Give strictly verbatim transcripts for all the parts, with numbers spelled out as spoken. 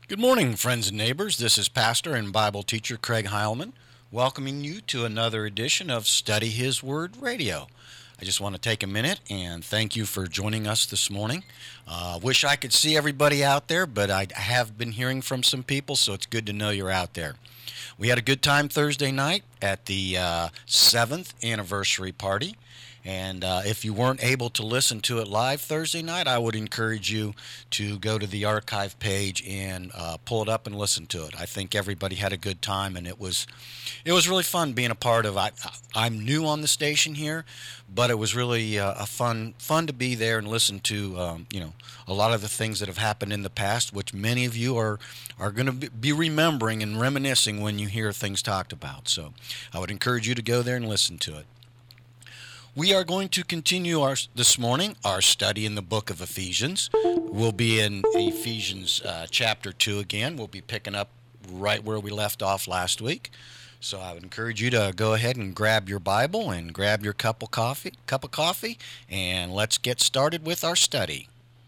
Good morning, friends and neighbors. This is Pastor and Bible teacher Craig Heilman, welcoming you to another edition of Study His Word Radio. I just want to take a minute and thank you for joining us this morning. Uh, wish I could see everybody out there, but I have been hearing from some people, so it's good to know you're out there. We had a good time Thursday night at the uh, seventh anniversary party. And uh, if you weren't able to listen to it live Thursday night, I would encourage you to go to the archive page and uh, pull it up and listen to it. I think everybody had a good time, and it was it was really fun being a part of. I, I'm new on the station here, but it was really uh, a fun fun to be there and listen to um, you know a lot of the things that have happened in the past, which many of you are are going to be remembering and reminiscing when you hear things talked about. So I would encourage you to go there and listen to it. We are going to continue our this morning our study in the book of Ephesians. We'll be in Ephesians uh, chapter two again. We'll be picking up right where we left off last week. So I would encourage you to go ahead and grab your Bible and grab your cup of coffee, cup of coffee, and let's get started with our study.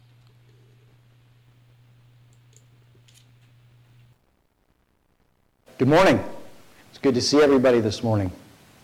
Good morning. It's good to see everybody this morning.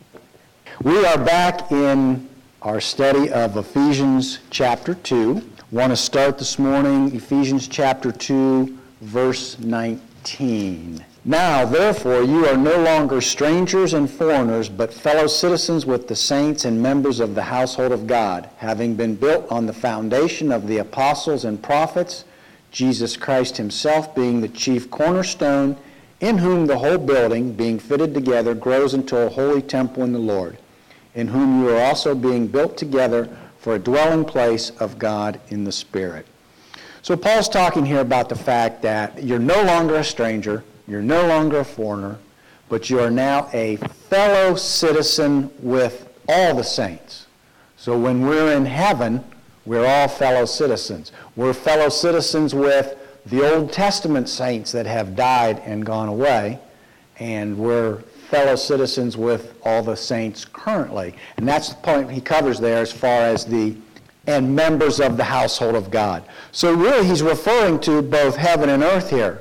We are back in our study of Ephesians chapter two. Want to start this morning, Ephesians chapter two, verse nineteen. Now, therefore, you are no longer strangers and foreigners, but fellow citizens with the saints and members of the household of God, having been built on the foundation of the apostles and prophets, Jesus Christ himself being the chief cornerstone, in whom the whole building, being fitted together, grows into a holy temple in the Lord, in whom you are also being built together for a dwelling place of God in the Spirit. So Paul's talking here about the fact that you're no longer a stranger, you're no longer a foreigner, but you are now a fellow citizen with all the saints. So when we're in heaven, we're all fellow citizens. We're fellow citizens with the Old Testament saints that have died and gone away, and we're fellow citizens with all the saints currently. And that's the point he covers there as far as the, and members of the household of God. So really he's referring to both heaven and earth here.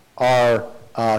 Our uh,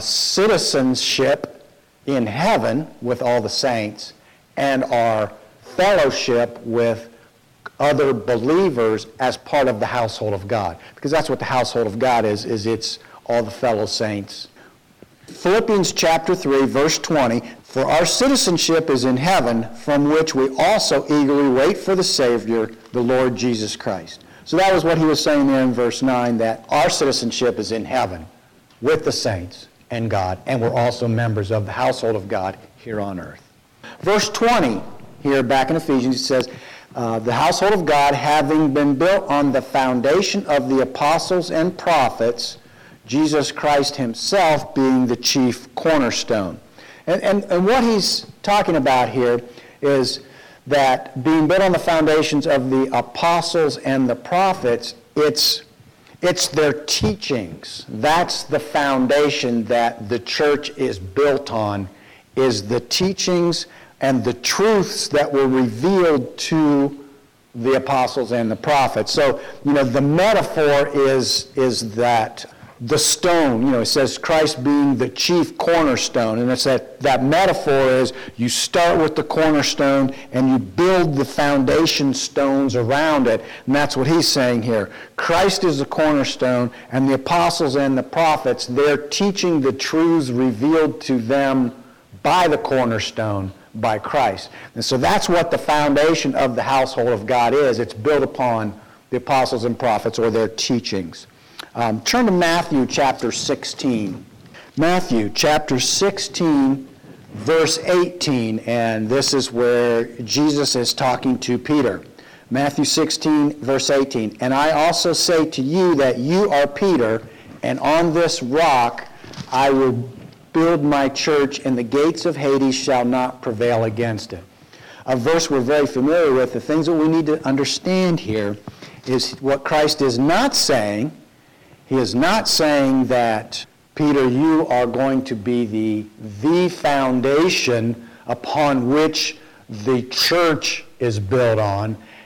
citizenship in heaven with all the saints, and our fellowship with other believers as part of the household of God. Because that's what the household of God is, is it's all the fellow saints. Philippians chapter three, verse twenty, for our citizenship is in heaven, from which we also eagerly wait for the Savior, the Lord Jesus Christ. So that was what he was saying there in verse nine, that our citizenship is in heaven with the saints and God, and we're also members of the household of God here on earth. Verse twenty, here back in Ephesians, it says, uh, the household of God having been built on the foundation of the apostles and prophets, Jesus Christ himself being the chief cornerstone. And, and, and what he's talking about here is that being built on the foundations of the apostles and the prophets, it's, it's their teachings. That's the foundation that the church is built on, is the teachings and the truths that were revealed to the apostles and the prophets. So, you know, the metaphor is, is that the stone, you know, it says Christ being the chief cornerstone. And it's that, that metaphor is you start with the cornerstone and you build the foundation stones around it. And that's what he's saying here. Christ is the cornerstone, and the apostles and the prophets, they're teaching the truths revealed to them by the cornerstone, by Christ. And so that's what the foundation of the household of God is. It's built upon the apostles and prophets or their teachings. Um, turn to Matthew chapter sixteen. Matthew chapter sixteen, verse eighteen, and this is where Jesus is talking to Peter. Matthew sixteen, verse eighteen, and I also say to you that you are Peter, and on this rock I will build my church, and the gates of Hades shall not prevail against it. A verse we're very familiar with. The things that we need to understand here is what Christ is not saying. He is not saying that, Peter, you are going to be the, the foundation upon which the church is built on,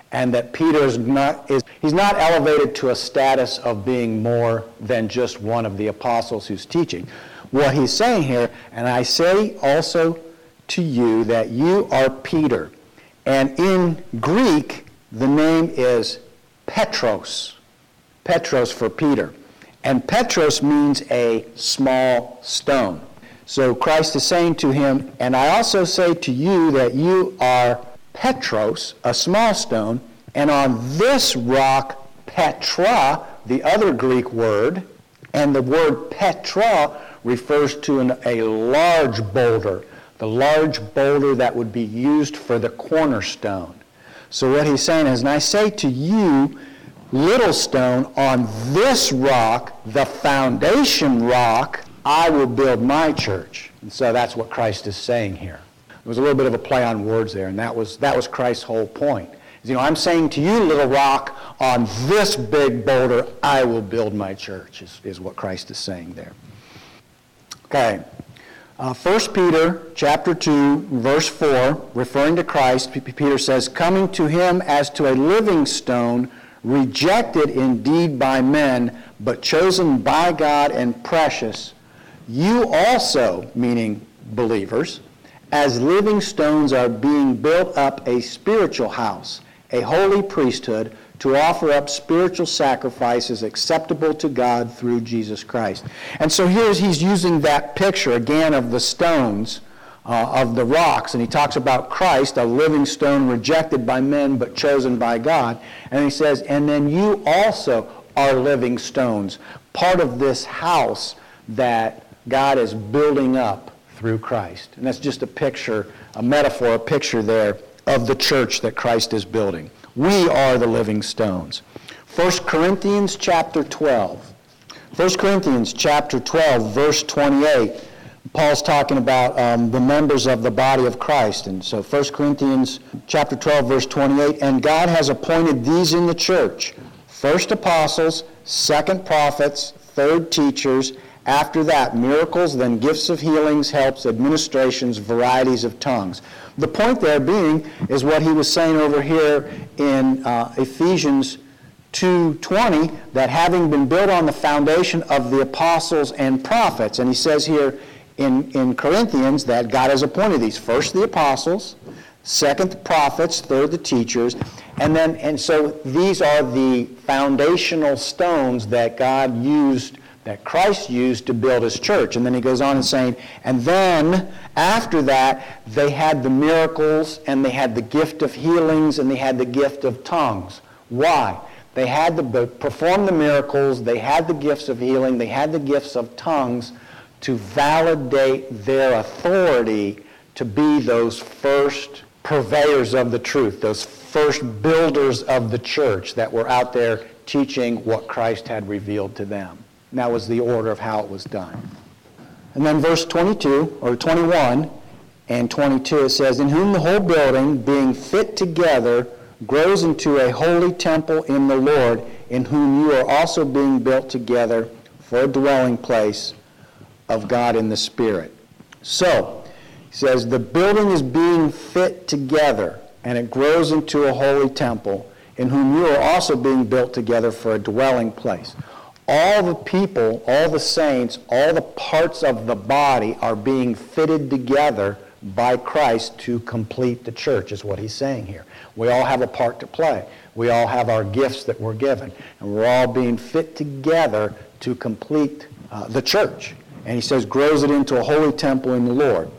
and that Peter is not, is, he's not elevated to a status of being more than just one of the apostles who's teaching. What he's saying here, and I say also to you that you are Peter. And in Greek, the name is Petros. Petros for Peter. And Petros means a small stone. So Christ is saying to him, and I also say to you that you are Petros, a small stone, and on this rock, Petra, the other Greek word, and the word Petra refers to an, a large boulder, the large boulder that would be used for the cornerstone. So what he's saying is, and I say to you, little stone, on this rock, the foundation rock, I will build my church. And so that's what Christ is saying here. There was a little bit of a play on words there, and that was that was Christ's whole point. You know, I'm saying to you, little rock, on this big boulder, I will build my church, is, is what Christ is saying there. Okay. Uh, First Peter chapter two, verse four, referring to Christ, Peter says, coming to him as to a living stone, rejected indeed by men, but chosen by God and precious, you also, meaning believers, as living stones are being built up a spiritual house, a holy priesthood, to offer up spiritual sacrifices acceptable to God through Jesus Christ. And so here he's using that picture again of the stones, uh, of the rocks, and he talks about Christ, a living stone rejected by men but chosen by God. And he says, and then you also are living stones, part of this house that God is building up through Christ. And that's just a picture, a metaphor, a picture there of the church that Christ is building. We are the living stones. First Corinthians chapter twelve. First Corinthians chapter twelve, verse twenty-eight. Paul's talking about um, the members of the body of Christ. And so First Corinthians chapter twelve, verse twenty-eight, and God has appointed these in the church, first apostles, second prophets, third teachers, after that, miracles, then gifts of healings, helps, administrations, varieties of tongues. The point there being is what he was saying over here in uh, Ephesians two twenty, that having been built on the foundation of the apostles and prophets, and he says here in, in Corinthians that God has appointed these, first the apostles, second the prophets, third the teachers, and then and so these are the foundational stones that God used, that Christ used to build his church. And then he goes on and saying, and then after that, they had the miracles, and they had the gift of healings, and they had the gift of tongues. Why? They had to perform the miracles, they had the gifts of healing, they had the gifts of tongues to validate their authority to be those first purveyors of the truth, those first builders of the church that were out there teaching what Christ had revealed to them. And that was the order of how it was done. And then verse twenty-two, or twenty-one and twenty-two, it says, in whom the whole building, being fit together, grows into a holy temple in the Lord, in whom you are also being built together for a dwelling place of God in the Spirit. So, he says, the building is being fit together, and it grows into a holy temple, in whom you are also being built together for a dwelling place. All the people, all the saints, all the parts of the body are being fitted together by Christ to complete the church, is what he's saying here. We all have a part to play. We all have our gifts that we're given, and we're all being fit together to complete uh, the church. And he says, grows it into a holy temple in the Lord,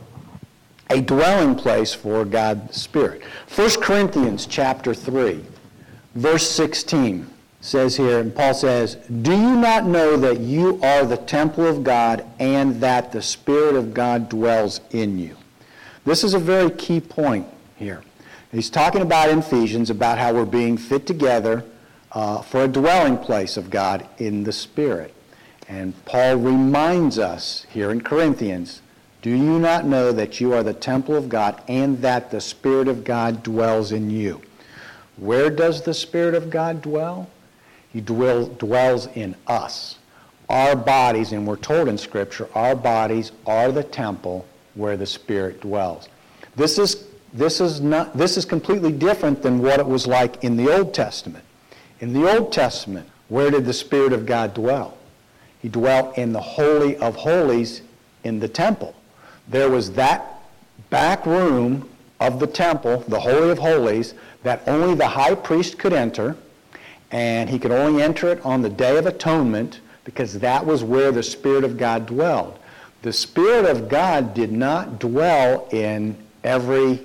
a dwelling place for God's Spirit. First Corinthians chapter three, verse sixteen. Says here, and Paul says, do you not know that you are the temple of God and that the Spirit of God dwells in you? This is a very key point here. He's talking about in Ephesians about how we're being fit together uh, for a dwelling place of God in the Spirit. And Paul reminds us here in Corinthians, do you not know that you are the temple of God and that the Spirit of God dwells in you? Where does the Spirit of God dwell? He dwell, dwells in us. Our bodies, and we're told in Scripture, our bodies are the temple where the Spirit dwells. This is this is not this is completely different than what it was like in the Old Testament. In the Old Testament, where did the Spirit of God dwell? He dwelt in the Holy of Holies in the temple. There was that back room of the temple, the Holy of Holies, that only the high priest could enter, and he could only enter it on the Day of Atonement because that was where the Spirit of God dwelled. The Spirit of God did not dwell in every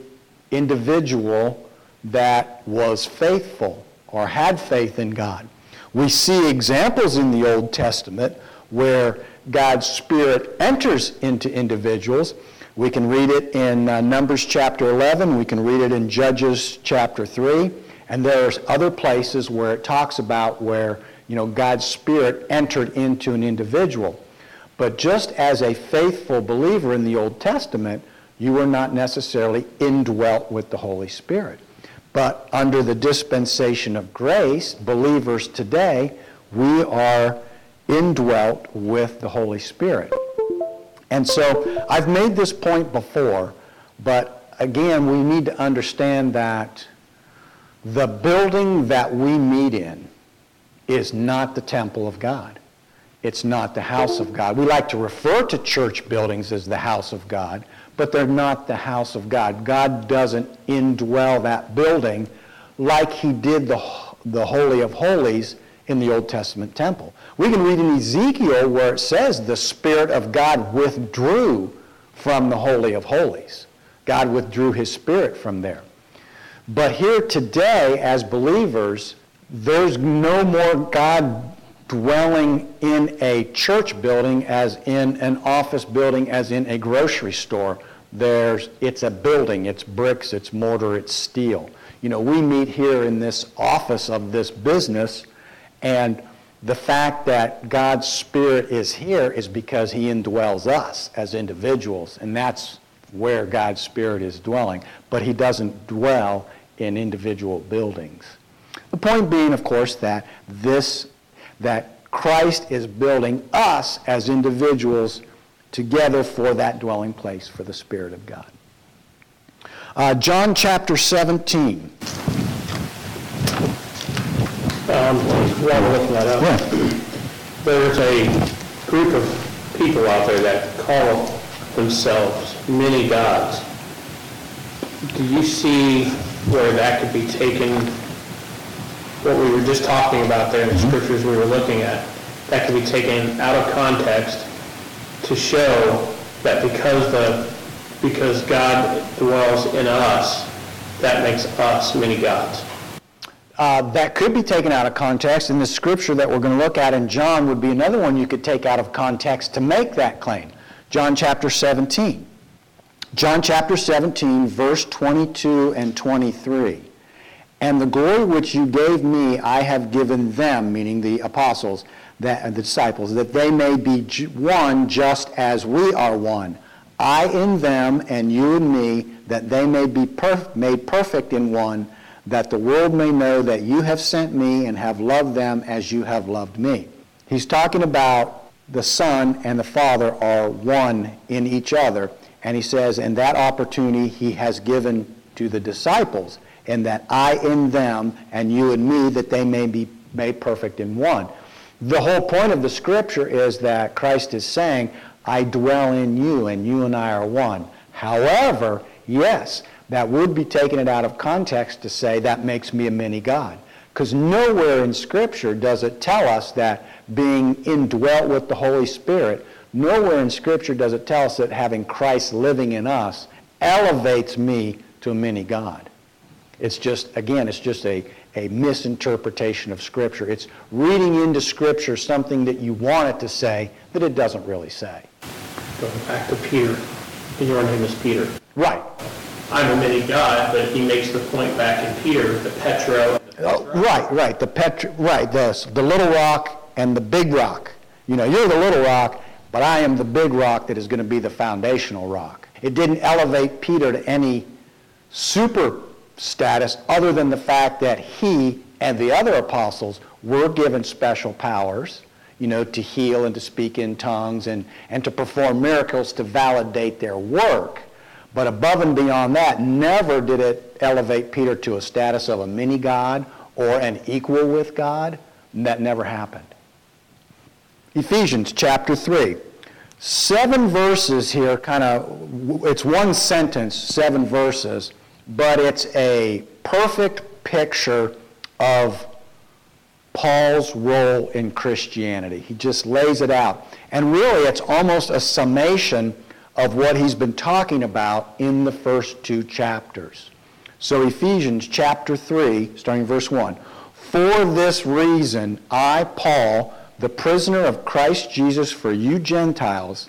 individual that was faithful or had faith in God. We see examples in the Old Testament where God's Spirit enters into individuals. We can read it in uh, Numbers chapter eleven. We can read it in Judges chapter three. And there's other places where it talks about where, you know, God's Spirit entered into an individual. But just as a faithful believer in the Old Testament, you were not necessarily indwelt with the Holy Spirit. But under the dispensation of grace, believers today, we are indwelt with the Holy Spirit. And so I've made this point before, but again, we need to understand that the building that we meet in is not the temple of God. It's not the house of God. We like to refer to church buildings as the house of God, but they're not the house of God. God doesn't indwell that building like he did the, the Holy of Holies in the Old Testament temple. We can read in Ezekiel where it says the Spirit of God withdrew from the Holy of Holies. God withdrew his Spirit from there. But here today, as believers, there's no more God dwelling in a church building as in an office building, as in a grocery store. There's, it's a building, it's bricks, it's mortar, it's steel. You know, we meet here in this office of this business, and the fact that God's Spirit is here is because he indwells us as individuals, and that's where God's Spirit is dwelling. But he doesn't dwell in individual buildings. The point being, of course, that this that Christ is building us as individuals together for that dwelling place for the Spirit of God. Uh, John chapter seventeen. Um, while we're looking that up, Yeah. there's a group of people out there that call themselves many gods. Do you see where that could be taken, what we were just talking about there in the scriptures we were looking at, that could be taken out of context to show that because the because God dwells in us, that makes us many gods? Uh, that could be taken out of context, and the scripture that we're going to look at in John would be another one you could take out of context to make that claim. John chapter seventeen. John chapter seventeen, verse twenty-two and twenty-three. And the glory which you gave me, I have given them, meaning the apostles, that, the disciples, that they may be one just as we are one. I in them and you in me, that they may be perf- made perfect in one, that the world may know that you have sent me and have loved them as you have loved me. He's talking about the Son and the Father are one in each other. And he says, and that opportunity he has given to the disciples, and that I in them and you in me, that they may be made perfect in one. The whole point of the scripture is that Christ is saying, I dwell in you and you and I are one. However, yes, that would be taking it out of context to say that makes me a mini God. Because nowhere in Scripture does it tell us that being indwelt with the Holy Spirit, nowhere in Scripture does it tell us that having Christ living in us elevates me to a mini God. It's just, again, it's just a, a misinterpretation of Scripture. It's reading into Scripture something that you want it to say that it doesn't really say. Going back to Peter, and your name is Peter. Right. I'm a mini God, but he makes the point back in Peter, the Petro. The Oh, right, right. The Petro, right. The the little rock and the big rock. You know, you're the little rock, but I am the big rock that is going to be the foundational rock. It didn't elevate Peter to any super status other than the fact that he and the other apostles were given special powers, you know, to heal and to speak in tongues and, and to perform miracles to validate their work. But above and beyond that, never did it elevate Peter to a status of a mini-God or an equal with God. That never happened. Ephesians chapter three. Seven verses here, kind of, it's one sentence, seven verses, but it's a perfect picture of Paul's role in Christianity. He just lays it out. And really, it's almost a summation of what he's been talking about in the first two chapters. So Ephesians chapter three, starting verse one. For this reason, I, Paul, the prisoner of Christ Jesus for you Gentiles,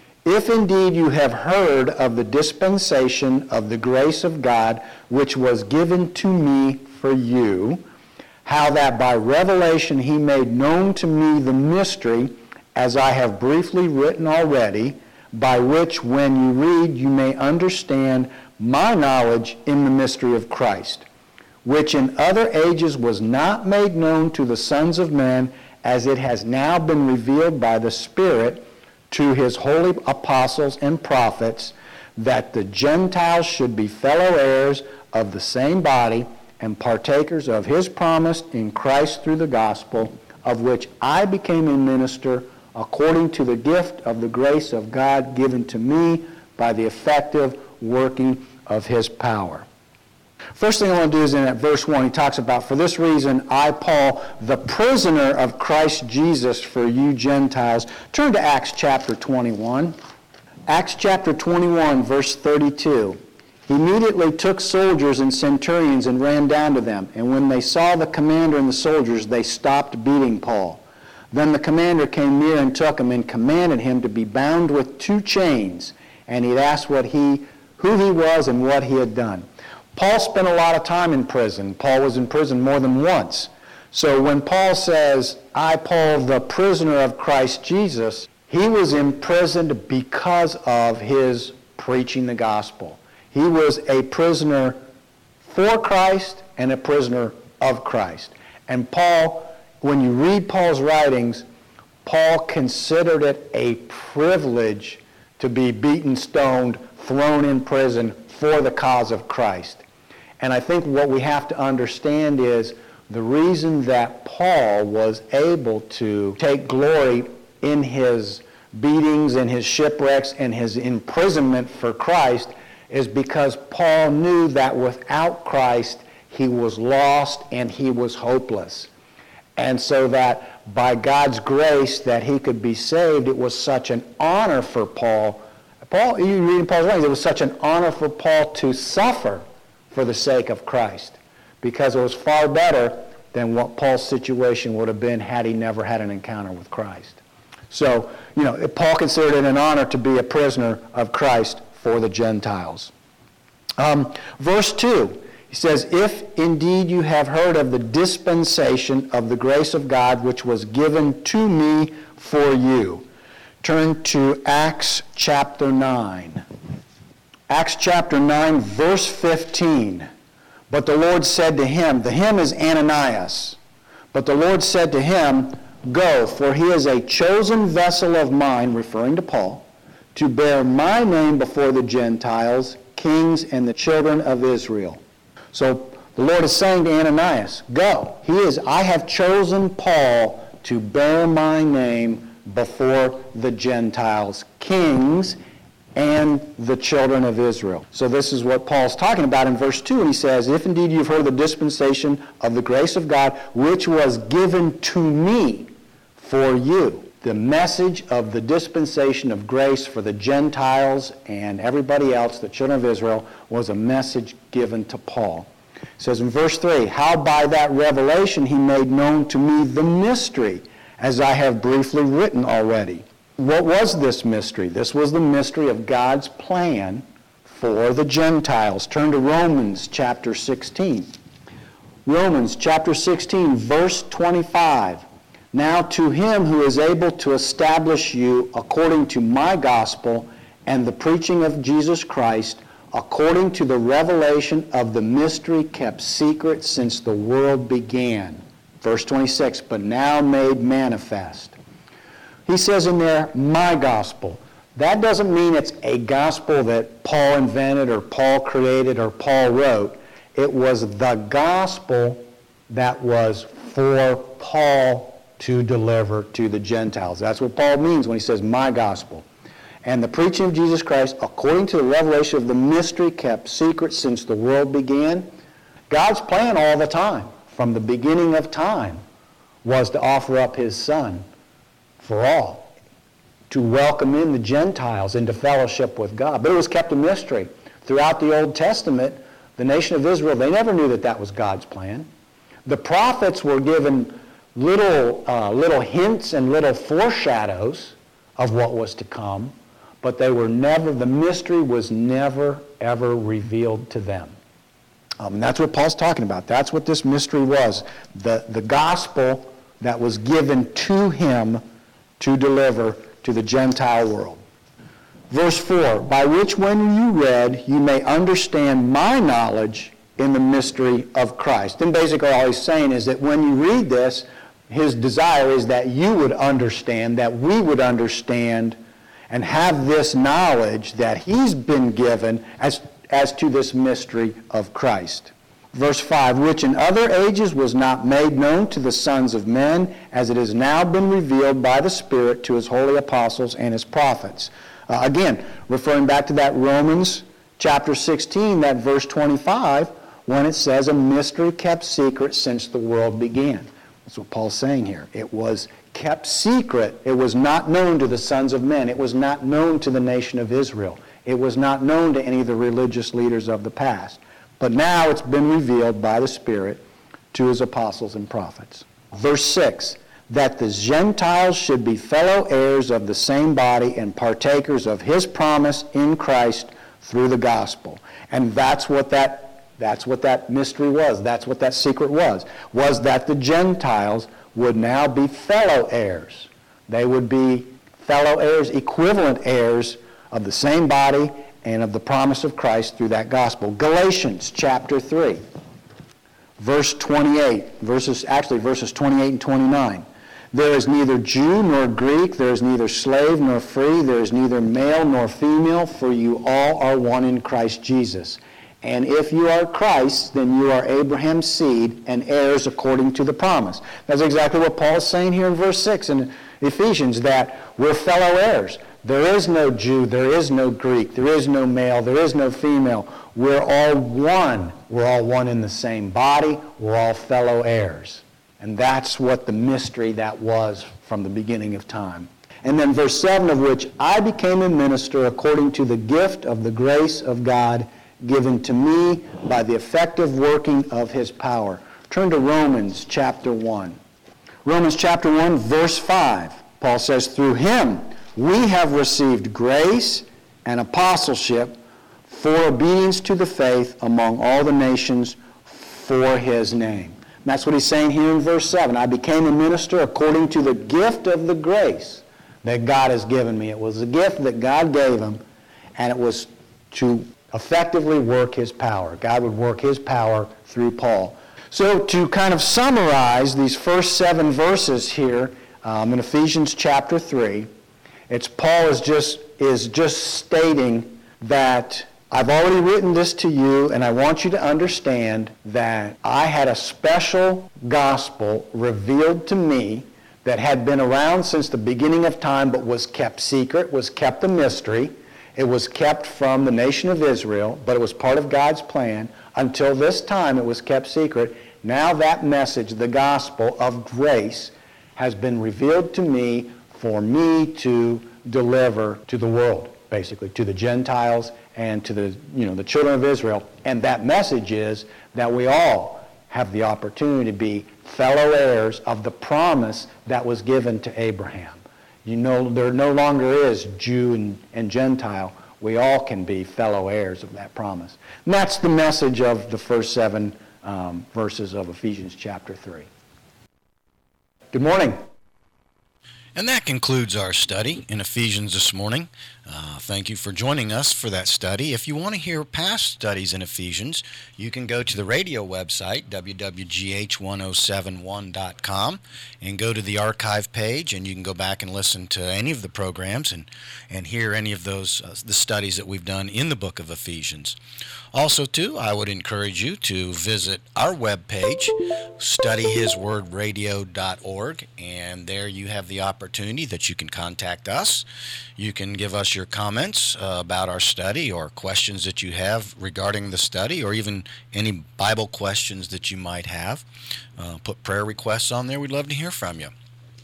if indeed you have heard of the dispensation of the grace of God which was given to me for you, how that by revelation he made known to me the mystery, as I have briefly written already, by which when you read you may understand my knowledge in the mystery of Christ, which in other ages was not made known to the sons of men, as it has now been revealed by the Spirit to his holy apostles and prophets, that the Gentiles should be fellow heirs of the same body and partakers of his promise in Christ through the gospel, of which I became a minister according to the gift of the grace of God given to me by the effective working of his power. First thing I want to do is in that verse one, he talks about, for this reason, I, Paul, the prisoner of Christ Jesus for you Gentiles. Turn to Acts chapter twenty-one. Acts chapter twenty-one, verse thirty-two. He immediately took soldiers and centurions and ran down to them. And when they saw the commander and the soldiers, they stopped beating Paul. Then the commander came near and took him and commanded him to be bound with two chains. And he'd asked what he, who he was and what he had done. Paul spent a lot of time in prison. Paul was in prison more than once. So when Paul says, I, Paul, the prisoner of Christ Jesus, he was imprisoned because of his preaching the gospel. He was a prisoner for Christ and a prisoner of Christ. And Paul, when you read Paul's writings, Paul considered it a privilege to be beaten, stoned, thrown in prison for the cause of Christ. And I think what we have to understand is the reason that Paul was able to take glory in his beatings and his shipwrecks and his imprisonment for Christ is because Paul knew that without Christ he was lost and he was hopeless. And so that by God's grace that he could be saved, it was such an honor for Paul. Paul, you read in Paul's writings, it was such an honor for Paul to suffer for the sake of Christ, because it was far better than what Paul's situation would have been had he never had an encounter with Christ. So, you know, Paul considered it an honor to be a prisoner of Christ for the Gentiles. Um, verse two, he says, if indeed you have heard of the dispensation of the grace of God which was given to me for you. Turn to Acts chapter nine. Acts chapter nine, verse fifteen. But the Lord said to him, the him is Ananias. But the Lord said to him, go, for he is a chosen vessel of mine, referring to Paul, to bear my name before the Gentiles, kings, and the children of Israel. So the Lord is saying to Ananias, go. He is, I have chosen Paul to bear my name before the Gentiles, kings, and the children of Israel. So this is what Paul's talking about in verse two. And he says, if indeed you've heard the dispensation of the grace of God, which was given to me for you. The message of the dispensation of grace for the Gentiles and everybody else, the children of Israel, was a message given to Paul. It says in verse three, how by that revelation he made known to me the mystery, as I have briefly written already. What was this mystery? This was the mystery of God's plan for the Gentiles. Turn to Romans chapter sixteen. Romans chapter sixteen, verse twenty-five. Now to him who is able to establish you according to my gospel and the preaching of Jesus Christ, according to the revelation of the mystery kept secret since the world began. Verse twenty-six, but now made manifest. He says in there, my gospel. That doesn't mean it's a gospel that Paul invented or Paul created or Paul wrote. It was the gospel that was for Paul to deliver to the Gentiles. That's what Paul means when he says, my gospel. And the preaching of Jesus Christ, according to the revelation of the mystery kept secret since the world began, God's plan all the time, from the beginning of time, was to offer up his Son for all, to welcome in the Gentiles into fellowship with God. But it was kept a mystery. Throughout the Old Testament, the nation of Israel, they never knew that that was God's plan. The prophets were given little, uh, little hints and little foreshadows of what was to come, but they were never, the mystery was never, ever revealed to them. Um, and that's what Paul's talking about. That's what this mystery was. The, the gospel that was given to him to deliver to the Gentile world. Verse four, by which when you read, you may understand my knowledge in the mystery of Christ. And basically all he's saying is that when you read this, his desire is that you would understand, that we would understand, and have this knowledge that he's been given as, as to this mystery of Christ. Verse five, which in other ages was not made known to the sons of men, as it has now been revealed by the Spirit to his holy apostles and his prophets. Uh, again, referring back to that Romans chapter sixteen, that verse twenty-five, when it says, a mystery kept secret since the world began. That's what Paul's saying here. It was kept secret. It was not known to the sons of men. It was not known to the nation of Israel. It was not known to any of the religious leaders of the past. But now it's been revealed by the Spirit to his apostles and prophets. Verse six, that the Gentiles should be fellow heirs of the same body and partakers of his promise in Christ through the gospel. And that's what that that's what that mystery was. That's what that secret was. Was that the Gentiles would now be fellow heirs. They would be fellow heirs, equivalent heirs of the same body and of the promise of Christ through that gospel. Galatians chapter three, verse twenty-eight, verses actually verses twenty-eight and twenty-nine. There is neither Jew nor Greek, there is neither slave nor free, there is neither male nor female, for you all are one in Christ Jesus. And if you are Christ, then you are Abraham's seed and heirs according to the promise. That's exactly what Paul is saying here in verse six in Ephesians, that we're fellow heirs. There is no Jew, there is no Greek, there is no male, there is no female. We're all one. We're all one in the same body. We're all fellow heirs. And that's what the mystery that was from the beginning of time. And then verse seven, of which I became a minister according to the gift of the grace of God given to me by the effective working of his power. Turn to Romans chapter one. Romans chapter one, verse five. Paul says, through him we have received grace and apostleship for obedience to the faith among all the nations for his name. And that's what he's saying here in verse seven. I became a minister according to the gift of the grace that God has given me. It was a gift that God gave him, and it was to effectively work his power. God would work his power through Paul. So to kind of summarize these first seven verses here um, in Ephesians chapter three, it's Paul is just is just stating that I've already written this to you, and I want you to understand that I had a special gospel revealed to me that had been around since the beginning of time but was kept secret, was kept a mystery. It was kept from the nation of Israel, but it was part of God's plan. Until this time, it was kept secret. Now that message, the gospel of grace, has been revealed to me for me to deliver to the world, basically, to the Gentiles and to the, you know, the children of Israel. And that message is that we all have the opportunity to be fellow heirs of the promise that was given to Abraham. You know, there no longer is Jew and, and Gentile. We all can be fellow heirs of that promise. And that's the message of the first seven um, verses of Ephesians chapter three. Good morning. And that concludes our study in Ephesians this morning. Uh, thank you for joining us for that study. If you want to hear past studies in Ephesians, you can go to the radio website, w w g h one oh seven one dot com, and go to the archive page, and you can go back and listen to any of the programs and, and hear any of those uh, the studies that we've done in the book of Ephesians. Also, too, I would encourage you to visit our webpage, study his word radio dot org, and there you have the opportunity that you can contact us. You can give us your comments uh, about our study or questions that you have regarding the study, or even any Bible questions that you might have. Uh, put prayer requests on there. We'd love to hear from you.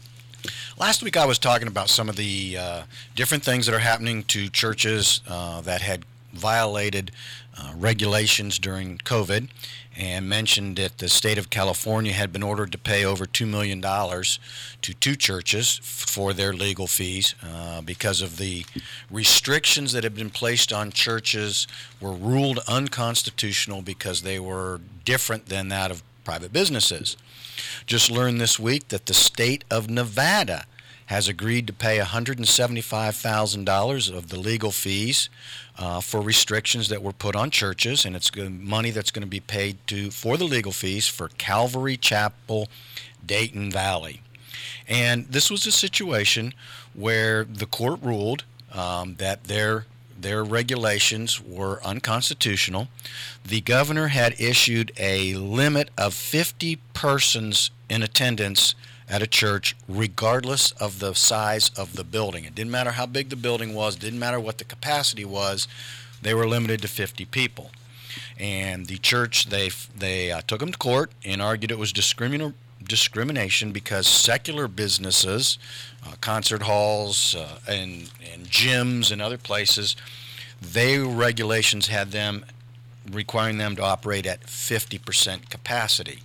Last week I was talking about some of the uh, different things that are happening to churches uh, that had violated uh, regulations during COVID, and mentioned that the state of California had been ordered to pay over two million dollars to two churches for their legal fees uh, because of the restrictions that had been placed on churches were ruled unconstitutional because they were different than that of private businesses. Just learned this week that the state of Nevada has agreed to pay one hundred seventy-five thousand dollars of the legal fees uh, for restrictions that were put on churches, and it's money that's going to be paid to for the legal fees for Calvary Chapel, Dayton Valley. And this was a situation where the court ruled um, that their their regulations were unconstitutional. The governor had issued a limit of fifty persons in attendance at a church, regardless of the size of the building. It didn't matter how big the building was, didn't matter what the capacity was, they were limited to fifty people. And the church, they they uh, took them to court and argued it was discrimin- discrimination because secular businesses, uh, concert halls, uh, and, and gyms and other places, their regulations had them requiring them to operate at fifty percent capacity.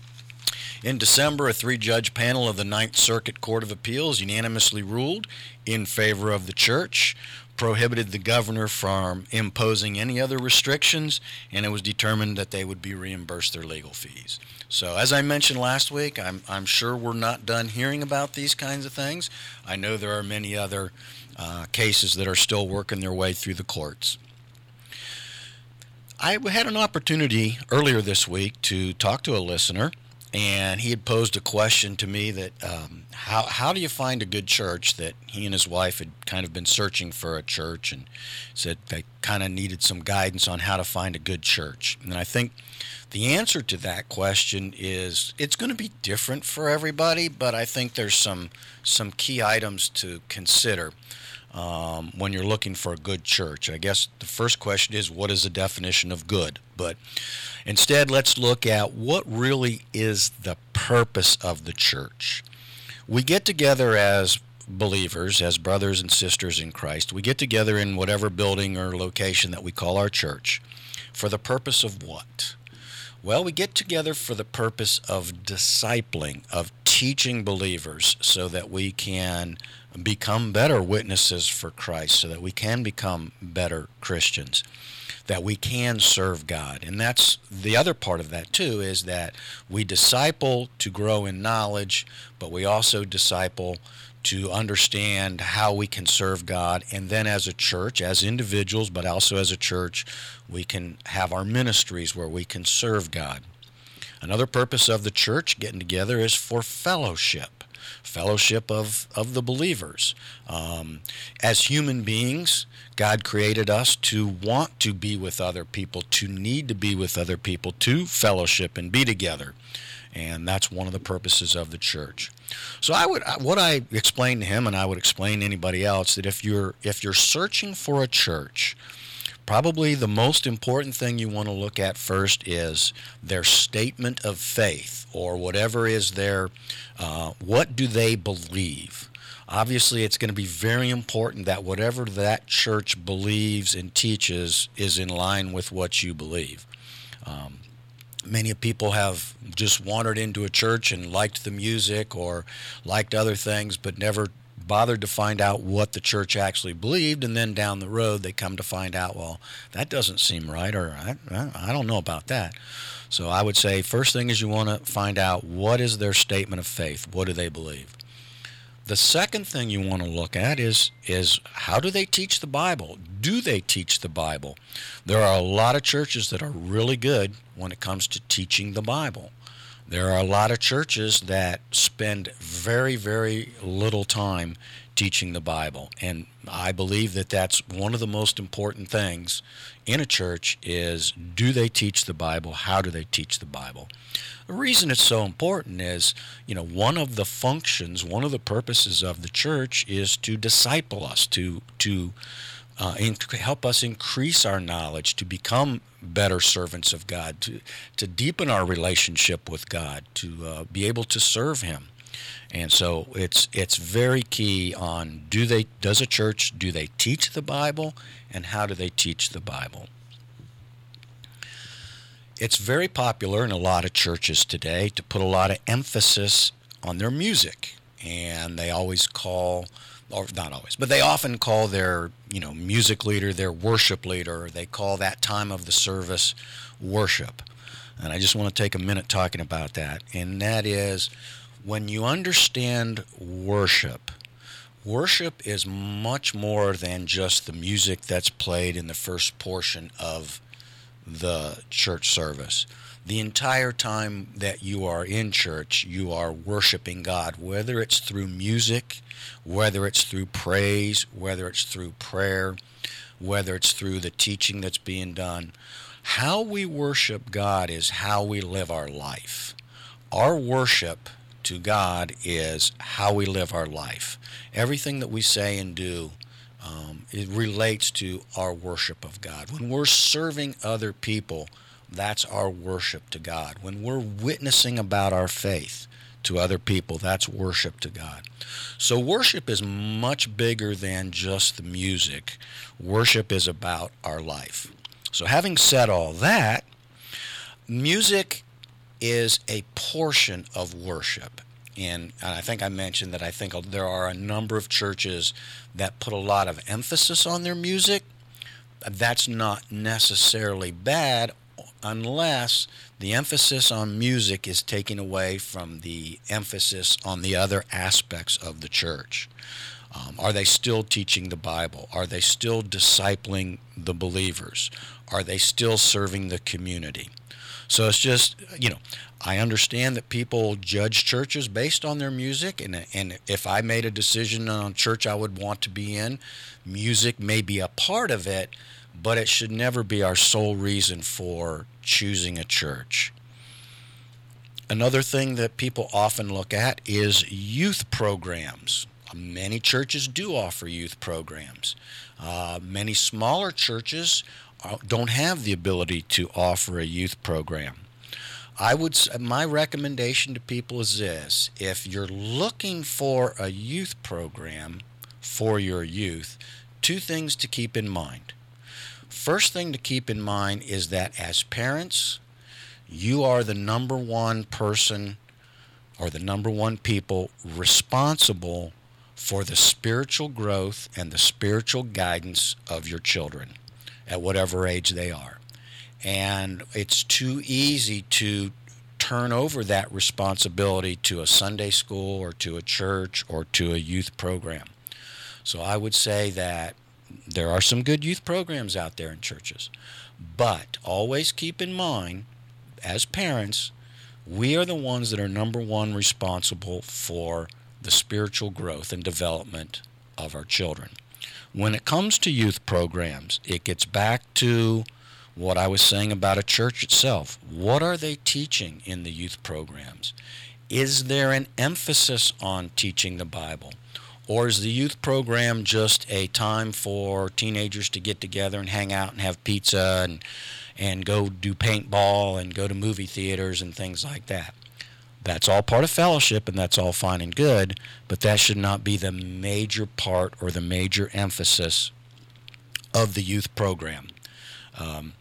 In December, a three-judge panel of the Ninth Circuit Court of Appeals unanimously ruled in favor of the church, prohibited the governor from imposing any other restrictions, and it was determined that they would be reimbursed their legal fees. So, as I mentioned last week, I'm, I'm sure we're not done hearing about these kinds of things. I know there are many other uh, cases that are still working their way through the courts. I had an opportunity earlier this week to talk to a listener, and he had posed a question to me that um, how how do you find a good church? That he and his wife had kind of been searching for a church and said they kind of needed some guidance on how to find a good church. And I think the answer to that question is it's going to be different for everybody, but I think there's some some key items to consider um, when you're looking for a good church. I guess the first question is, what is the definition of good? But instead, let's look at what really is the purpose of the church. We get together as believers, as brothers and sisters in Christ. We get together in whatever building or location that we call our church. For the purpose of what? Well, we get together for the purpose of discipling, of teaching believers so that we can become better witnesses for Christ, so that we can become better Christians, that we can serve God. And that's the other part of that too, is that we disciple to grow in knowledge, but we also disciple to understand how we can serve God. And then as a church, as individuals, but also as a church, we can have our ministries where we can serve God. Another purpose of the church getting together is for fellowship, fellowship of, of the believers. Um, as human beings, God created us to want to be with other people, to need to be with other people, to fellowship and be together. And that's one of the purposes of the church. So I would, what I explained to him, and I would explain to anybody else, that if you're if you're searching for a church, probably the most important thing you want to look at first is their statement of faith, or whatever is their, uh, what do they believe? Obviously, it's going to be very important that whatever that church believes and teaches is in line with what you believe. Um, Many people have just wandered into a church and liked the music or liked other things, but never bothered to find out what the church actually believed, and then down the road they come to find out, well, that doesn't seem right, or I, I don't know about that. So I would say first thing is you want to find out what is their statement of faith. What do they believe? The second thing you want to look at is is how do they teach the Bible? Do they teach the Bible? There are a lot of churches that are really good when it comes to teaching the Bible. There are a lot of churches that spend very, very little time teaching the Bible. And I believe that that's one of the most important things in a church is, do they teach the Bible? How do they teach the Bible? The reason it's so important is, you know, one of the functions, one of the purposes of the church is to disciple us, to to uh, inc- help us increase our knowledge, to become better servants of God, to to deepen our relationship with God, to uh, be able to serve Him. And so it's it's very key on, do they does a church, do they teach the Bible, and how do they teach the Bible? It's very popular in a lot of churches today to put a lot of emphasis on their music, and they always call, or not always, but they often call their, you know, music leader their worship leader. They call that time of the service worship. And I just want to take a minute talking about that, and that is, when you understand worship, worship is much more than just the music that's played in the first portion of the church service. The entire time that you are in church, you are worshiping God, whether it's through music, whether it's through praise, whether it's through prayer, whether it's through the teaching that's being done. How we worship God is how we live our life. Our worship to God is how we live our life. Everything that we say and do, um, it relates to our worship of God. When we're serving other people, that's our worship to God. When we're witnessing about our faith to other people, that's worship to God. So worship is much bigger than just the music. Worship is about our life. So having said all that, music is a portion of worship. And I think I mentioned that I think there are a number of churches that put a lot of emphasis on their music. That's not necessarily bad unless the emphasis on music is taken away from the emphasis on the other aspects of the church. Um, are they still teaching the Bible? Are they still discipling the believers? Are they still serving the community? So it's just, you know, I understand that people judge churches based on their music, and and if I made a decision on a church I would want to be in, music may be a part of it, but it should never be our sole reason for choosing a church. Another thing that people often look at is youth programs. Many churches do offer youth programs. Uh, many smaller churches don't have the ability to offer a youth program. I would, my recommendation to people is this: if you're looking for a youth program for your youth, two things to keep in mind. First thing to keep in mind is that as parents, you are the number one person or the number one people responsible for the spiritual growth and the spiritual guidance of your children at whatever age they are. And it's too easy to turn over that responsibility to a Sunday school or to a church or to a youth program. So I would say that there are some good youth programs out there in churches, but always keep in mind, as parents, we are the ones that are number one responsible for the spiritual growth and development of our children. When it comes to youth programs, it gets back to what I was saying about a church itself. What are they teaching in the youth programs? Is there an emphasis on teaching the Bible? Or is the youth program just a time for teenagers to get together and hang out and have pizza and and go do paintball and go to movie theaters and things like that? That's all part of fellowship, and that's all fine and good, but that should not be the major part or the major emphasis of the youth program. Um,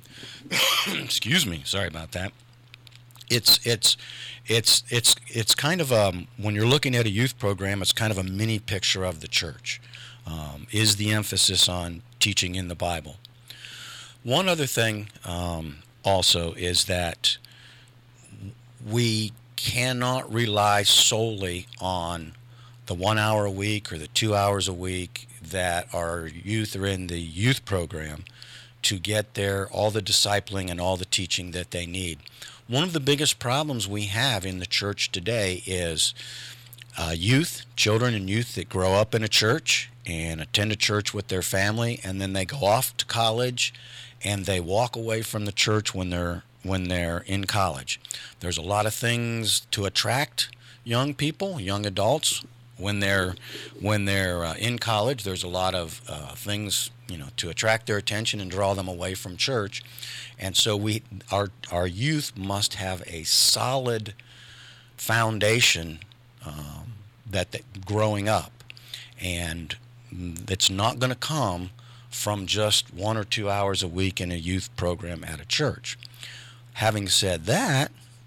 excuse me, sorry about that. It's it's it's it's it's kind of um when you're looking at a youth program, it's kind of a mini picture of the church. Um, is the emphasis on teaching in the Bible? One other thing um, also is that we cannot rely solely on the one hour a week or the two hours a week that our youth are in the youth program to get there, all the discipling and all the teaching that they need. One of the biggest problems we have in the church today is uh, youth, children and youth that grow up in a church and attend a church with their family, and then they go off to college and they walk away from the church when they're when they're in college. There's a lot of things to attract young people, young adults, when they're when they're uh, in college. There's a lot of uh, things, you know, to attract their attention and draw them away from church. And so we our our youth must have a solid foundation um, that, that growing up, and it's not going to come from just one or two hours a week in a youth program at a church. Having said that,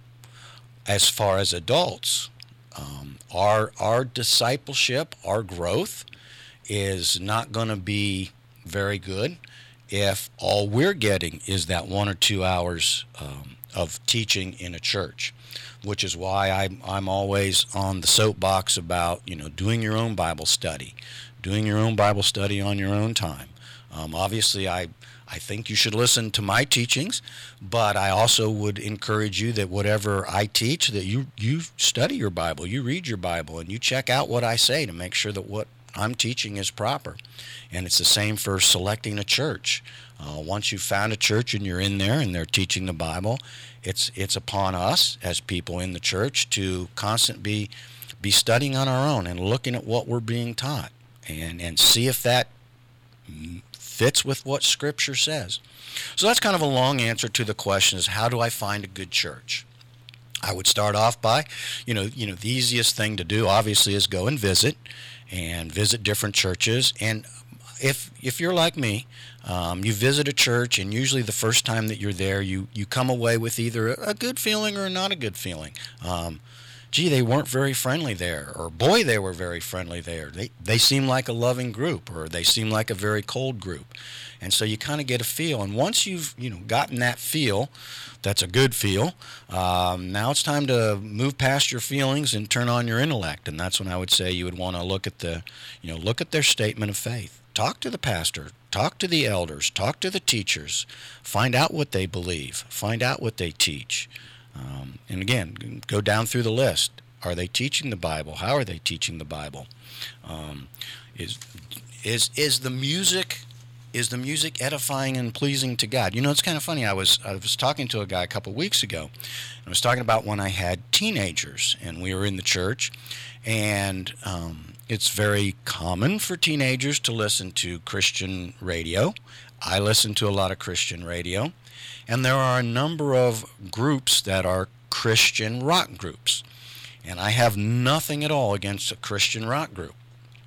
as far as adults, um, our our discipleship, our growth is not going to be very good if all we're getting is that one or two hours um, of teaching in a church, which is why I'm, I'm always on the soapbox about, you know, doing your own Bible study, doing your own Bible study on your own time. Um, obviously, I I think you should listen to my teachings, but I also would encourage you that whatever I teach, that you, you study your Bible, you read your Bible, and you check out what I say to make sure that what I'm teaching is proper. And it's the same for selecting a church. Uh, once you've found a church and you're in there and they're teaching the Bible, it's it's upon us as people in the church to constantly be, be studying on our own and looking at what we're being taught and, and see if that fits with what Scripture says. So that's kind of a long answer to the question is, how do I find a good church? I would start off by, you know, you know, the easiest thing to do, obviously, is go and visit, and visit different churches. And if if you're like me, um, you visit a church, and usually the first time that you're there, you, you come away with either a good feeling or not a good feeling. Um, gee, they weren't very friendly there, or boy, they were very friendly there. They they seem like a loving group, or they seem like a very cold group. And so you kind of get a feel. And once you've, you know, gotten that feel, that's a good feel, um, now it's time to move past your feelings and turn on your intellect. And that's when I would say you would want to look at the, you know, look at their statement of faith. Talk to the pastor, talk to the elders, talk to the teachers, find out what they believe, find out what they teach. Um, and again, go down through the list. Are they teaching the Bible? How are they teaching the Bible? Um, is is is the music is the music edifying and pleasing to God? You know, it's kind of funny. I was I was talking to a guy a couple of weeks ago. I was talking about when I had teenagers, and we were in the church, and um, it's very common for teenagers to listen to Christian radio. I listen to a lot of Christian radio. And there are a number of groups that are Christian rock groups. And I have nothing at all against a Christian rock group.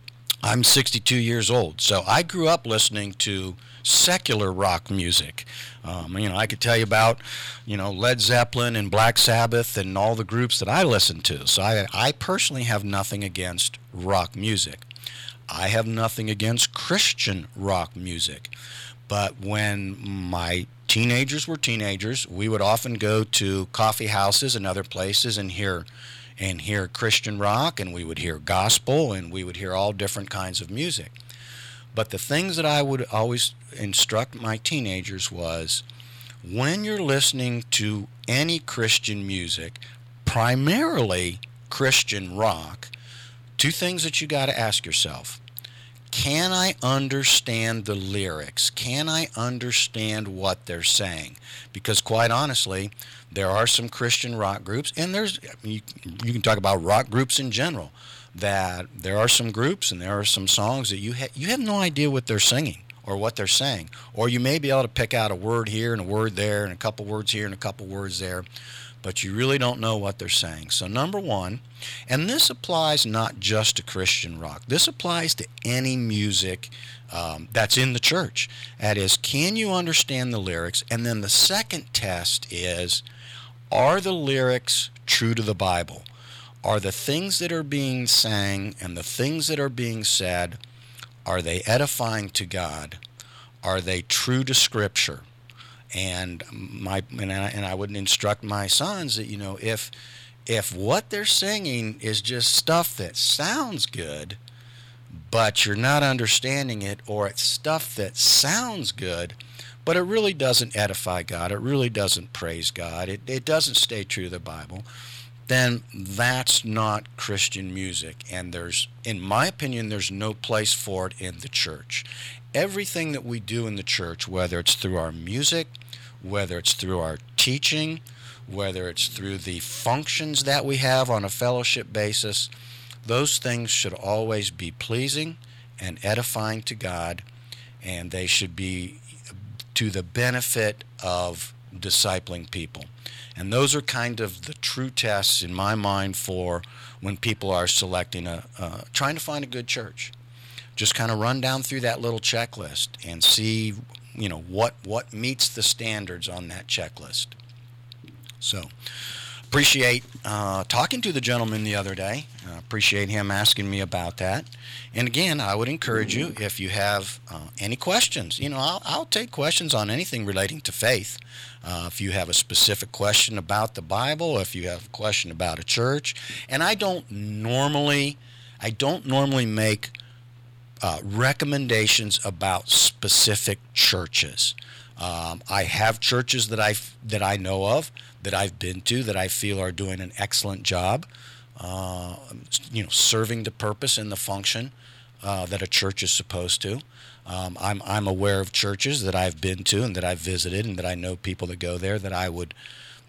I'm sixty-two years old, so I grew up listening to secular rock music. Um, you know, I could tell you about, you know, Led Zeppelin and Black Sabbath and all the groups that I listened to. So I, I personally have nothing against rock music. I have nothing against Christian rock music. But when my teenagers were teenagers, we would often go to coffee houses and other places and hear and hear Christian rock, and we would hear gospel, and we would hear all different kinds of music. But the things that I would always instruct my teenagers was, when you're listening to any Christian music, primarily Christian rock, two things that you got to ask yourself. Can I understand the lyrics? Can I understand what they're saying? Because quite honestly, there are some Christian rock groups, and there's you, you can talk about rock groups in general, that there are some groups and there are some songs that you ha- you have no idea what they're singing or what they're saying. Or you may be able to pick out a word here and a word there and a couple words here and a couple words there, but you really don't know what they're saying. So number one, and this applies not just to Christian rock. This applies to any music um, that's in the church. That is, can you understand the lyrics? And then the second test is, are the lyrics true to the Bible? Are the things that are being sang and the things that are being said, are they edifying to God? Are they true to Scripture? And my and I, and I would instruct my sons that, you know, if if what they're singing is just stuff that sounds good, but you're not understanding it, or it's stuff that sounds good, but it really doesn't edify God, it really doesn't praise God, it, it doesn't stay true to the Bible, then that's not Christian music. And there's, in my opinion, there's no place for it in the church. Everything that we do in the church, whether it's through our music, whether it's through our teaching, whether it's through the functions that we have on a fellowship basis, those things should always be pleasing and edifying to God, and they should be to the benefit of discipling people. And those are kind of the true tests in my mind for when people are selecting a, uh, trying to find a good church. Just kind of run down through that little checklist and see, you know, what, what meets the standards on that checklist. So, appreciate uh, talking to the gentleman the other day. Uh, appreciate him asking me about that. And again, I would encourage you, if you have uh, any questions, you know, I'll, I'll take questions on anything relating to faith. Uh, if you have a specific question about the Bible, if you have a question about a church, and I don't normally, I don't normally make uh, recommendations about specific churches. Um, I have churches that I that I know of, that I've been to, that I feel are doing an excellent job, uh, you know, serving the purpose and the function uh, that a church is supposed to. Um, I'm I'm aware of churches that I've been to and that I've visited and that I know people that go there that I would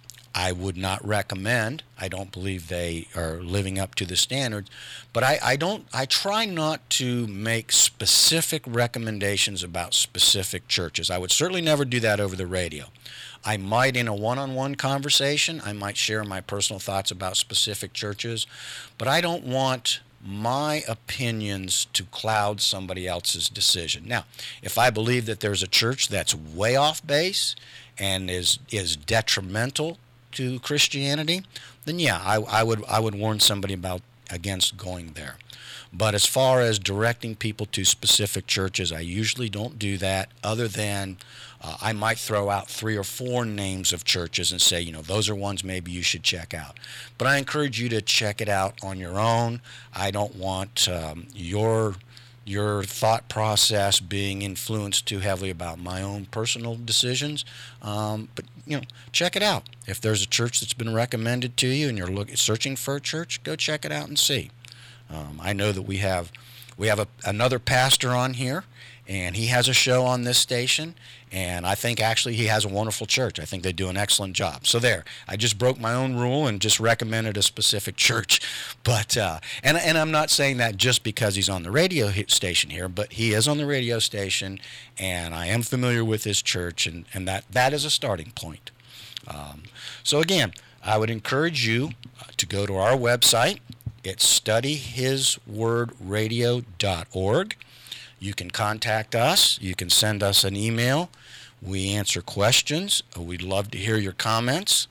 I would not recommend. I don't believe they are living up to the standards, but I, I don't I try not to make specific recommendations about specific churches. I would certainly never do that over the radio. I might, in a one-on-one conversation, I might share my personal thoughts about specific churches, but I don't want my opinions to cloud somebody else's decision. Now, if I believe that there's a church that's way off base and is is detrimental to Christianity, then yeah, I, I would I would warn somebody about against going there. But as far as directing people to specific churches, I usually don't do that, other than uh, I might throw out three or four names of churches and say, you know, those are ones maybe you should check out. But I encourage you to check it out on your own. I don't want um, your your thought process being influenced too heavily about my own personal decisions. Um, but, you know, check it out. If there's a church that's been recommended to you and you're look, searching for a church, go check it out and see. Um, I know that we have we have a, another pastor on here, and he has a show on this station, and I think actually he has a wonderful church. I think they do an excellent job. So there, I just broke my own rule and just recommended a specific church. But uh, and and I'm not saying that just because he's on the radio station here, but he is on the radio station, and I am familiar with his church, and, and that, that is a starting point. Um, so again, I would encourage you to go to our website. It's study his word radio dot org. You can contact us. You can send us an email. We answer questions. We'd love to hear your comments.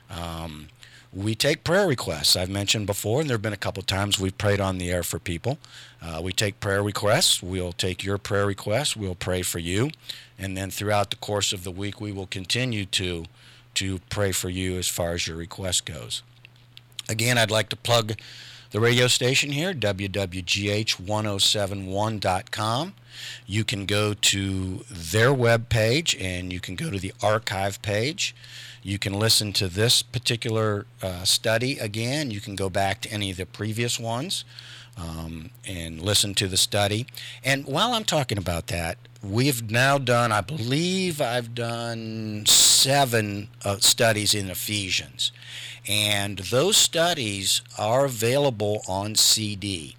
Um, we take prayer requests. I've mentioned before, and there have been a couple of times we've prayed on the air for people. Uh, we take prayer requests. We'll take your prayer requests. We'll pray for you. And then throughout the course of the week, we will continue to, to pray for you as far as your request goes. Again, I'd like to plug the radio station here, W W G H one oh seven one dot com. You can go to their web page, and you can go to the archive page. You can listen to this particular uh, study again. You can go back to any of the previous ones um, and listen to the study. And while I'm talking about that, we've now done, I believe I've done seven uh, studies in Ephesians. And those studies are available on C D.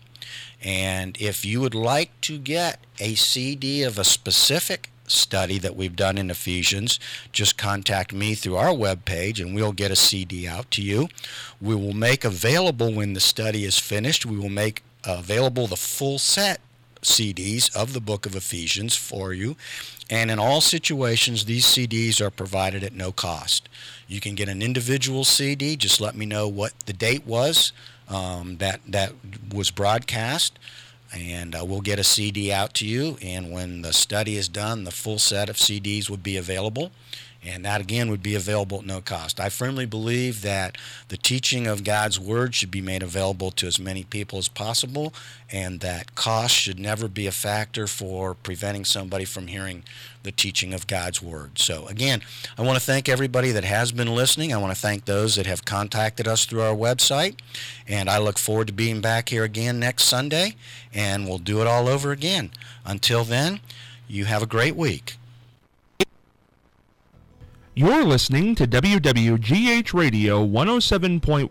And if you would like to get a C D of a specific study that we've done in Ephesians, just contact me through our webpage and we'll get a C D out to you. We will make available, when the study is finished, we will make available the full set C Ds of the book of Ephesians for you. And in all situations, these C Ds are provided at no cost. You can get an individual C D. Just let me know what the date was um, that, that was broadcast, and uh, we'll get a C D out to you. And when the study is done, the full set of C Ds will be available. And that, again, would be available at no cost. I firmly believe that the teaching of God's Word should be made available to as many people as possible, and that cost should never be a factor for preventing somebody from hearing the teaching of God's Word. So, again, I want to thank everybody that has been listening. I want to thank those that have contacted us through our website, and I look forward to being back here again next Sunday, and we'll do it all over again. Until then, you have a great week. You're listening to W W G H Radio one oh seven point one.